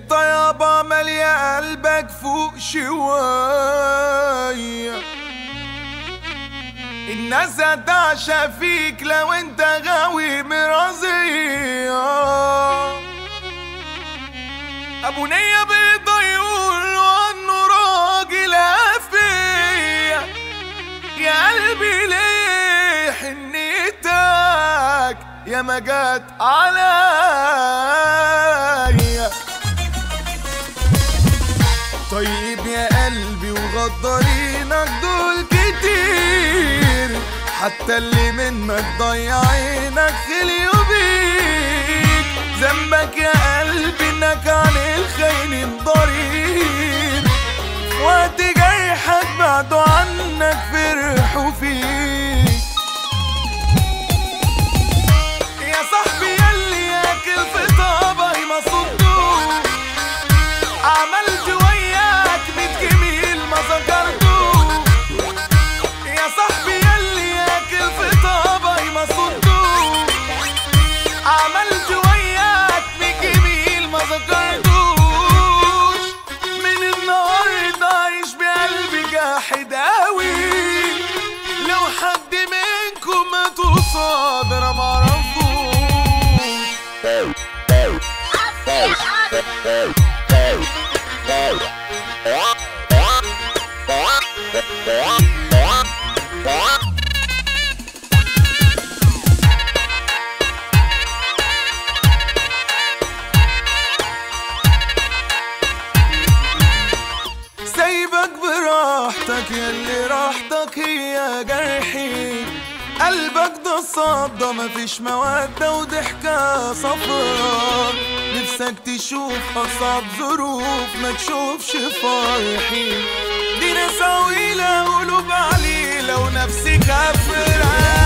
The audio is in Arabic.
الطيابة مالية قلبك فوق شوية. الناس هتعشى فيك لو انت غاوي مرازية. ابو نية بيضة يقولوا عنه راجل هفية. يا قلبي ليه حنيتك يا ما جات عليا. طيب يا قلبي وغدارينك دول كتير، حتى اللي منك ضيعينك خليوا بيك. ذنبك يا قلبي انك عن الخاينين ضرير، وقت جرحك بعدوا عنك فرحوا فيك. يا صاحبي ياللي ياكل في طبقي ما صدوه، عملت وياك 100 جميل ما ذكرتوه. يا صاحبي ياللي ياكل في طبقي ما صدوه، عملت وياك 100 جميل ما ذكرتوش. من النهارده عايش بقلبي جاحد اوي، لو حد منكم مات قصاد انا معرفوش. سايبك براحتك ياللي راحتك هي جرحي. قلبك ده صدى مفيش مودة وضحكة صفرا. نفسك تشوف أصعب ظروف ما تشوفش فرحي. دي ناس عويلة قلوب عليلة ونفسي كافرة.